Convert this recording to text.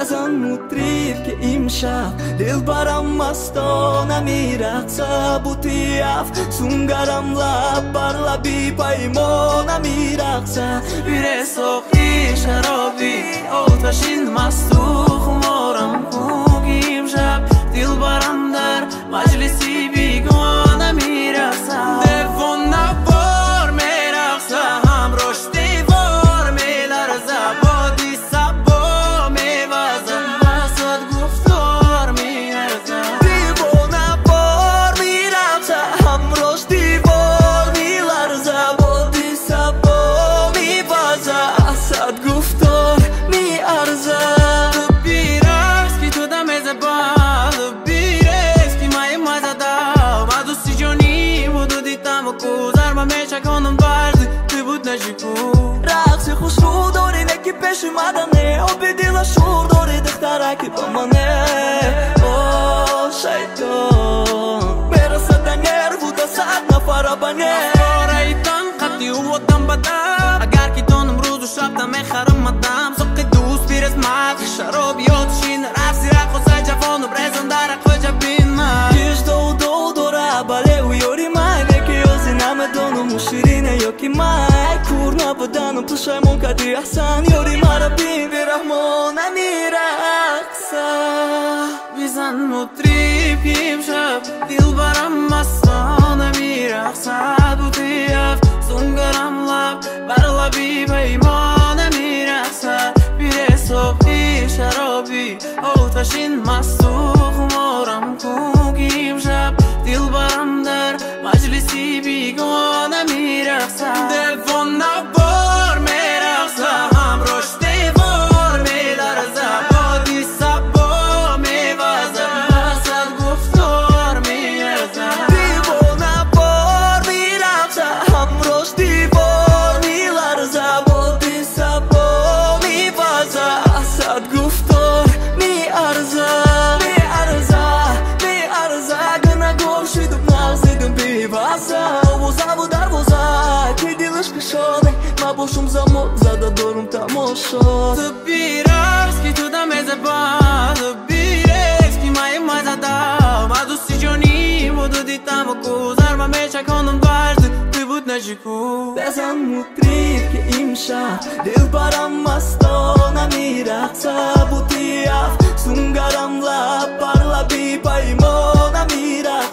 بزن مطرب که امشب دلبرم مستانه میرقصه بوتی افسونگرم لب بر لبی پیمانه میرقصه بیره ساقی شرابی آتشین مست و خمارم کوگی امشب دلبرم در مجلسی بیگانه میرقصه دیوانه بار میرقصه همراش دیوار میلرزه بادی سبا میوزه وسط گفتار میارزه دیوانه بار میرقصه همراش دیوار میلرزه بادی سبا میوزه وسط گفتار میارزه تو بیرقص که تو دم زبان کنم برد ти بود نجیبو رقص خوش رو داری نکی پیش اومدنه آبی دیل شور داری دخترکی با منه او شیطان برسه دنگر بود ساعت نفر بنه افکار ایتان قطعی و ودم بدم اگر که دانم روز و شب دم خرم مدم سقی دوست بیر اسمت شرابیات شین رفسی رقصه جوان و برزن در اقوجه بین من کش دو دوره بله و یوری من نمیدونم شیرینه یا که من کور نبودن و پشیمون کردی احسن یاری مرا بین بی رحمان نمیرقصه بیزن مطریب امشب دلبرم مستانه میرقصه بوتی افسونگرم لب بر لبی پیمانه میرقصه بیره ساقی شرابی آتشین مست و خمارم کوگی امشب دلبرم در مجلسی بیگانه میرقصه دیوانه بار میرقصه همراش دیوار میلرزه بادی سبا میوزه وسط گفتار میارزه دیوانه بار میرقصه همراش دیوار میلرزه بادی سبا میوزه وسط گفتار میارزه ما باشم زمان زده دارم تماشا تو بیرقص که تو دم زبان تو بیرقص که ما زدم ما دوستی جانی و دو دیدم و گذر من میشه کنم درد تو بود نجیکو بزن مطریب که امشب دلبرم مستانه میرقصه بوتی افسونگرم لب بر لبی پیمانه میرقصه